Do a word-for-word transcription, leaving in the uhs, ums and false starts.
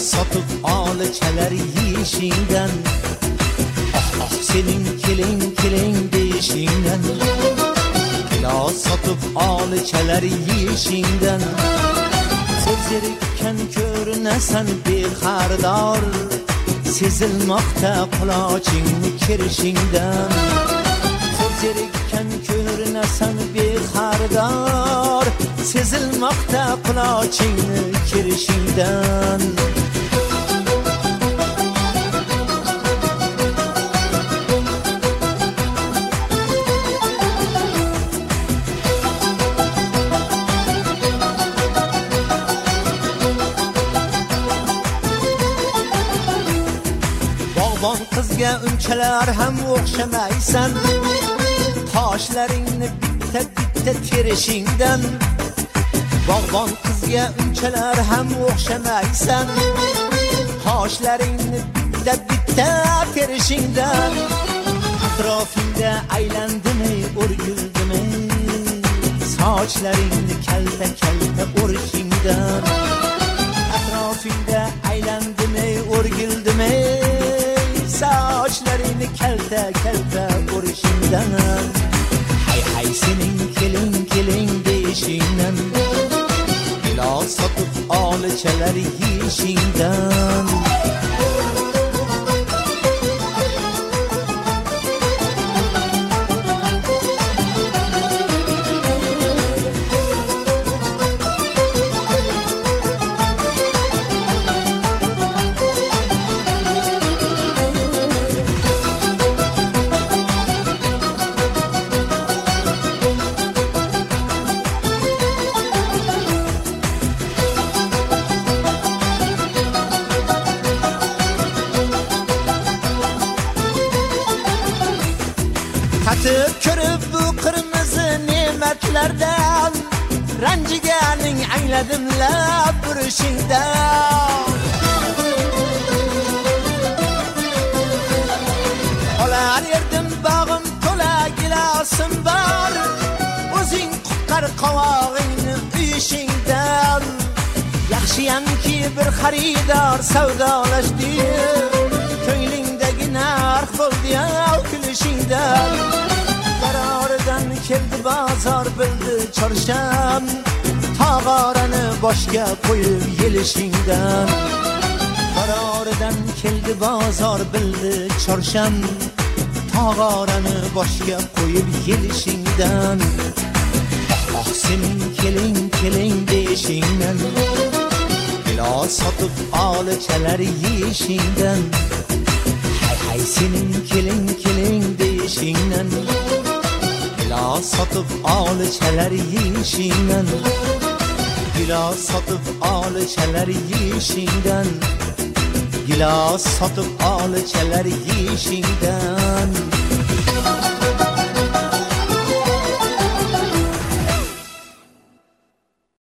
sotib olichalar yeyishingdan, ah ah sening keling keling deyishingdan, gilos sotib olichalar yeyishingdan, so'z erikkan ko'rinasan bexardor, sezilmoqda qulochingni kirishingdan, so'z erikkan ko'rinasan bexardor, sezilmoqda qulochingni kirishingdan. Bog'bon qizga unchalar ham o'xshamaysan, qoshlaringni bitta bitta terishingdan. Bog'bon qizga unchalar ham o'xshamaysan, qoshlaringni bitta bitta terishingdan. Atrofingda aylandimi, o'rgildimi, sochlaringni kalta kalta o'rishingdan. Atrofingda aylandimi, o'rgildimi, sochlaringni kalta kalta o'rishingdan. Hay hay sening keling keling deyishingdan, gilos sotib olichalar yeyishingdan. Tatib ko'rib bu qirmizi ne'matlardan, ranjiganing angladim lab burishingdan. Olar yerdim bog'im to'la gilosim bor, o'zing quqqar qovog'ingni uyishingdan. Yaxshiyamki bir xaridor savdolashdik, ko'nglingdagi narx bo'ldi kulishingdan. Qaroridan keldi bozor bildi chorsham, tog'orani boshga qo'yib yelishingdan. Qaroridan keldi bozor bildi chorsham, tog'orani boshga qo'yib yelishingdan. Ah sening keling keling deyishingdan, gilos sotib olichalar yeyishingdan. Hay hay sening keling keling deyishingdan, gilos sotib olichalar yeyishingdan, gilos sotib olichalar yeyishingdan, gilos sotib olichalar yeyishingdan.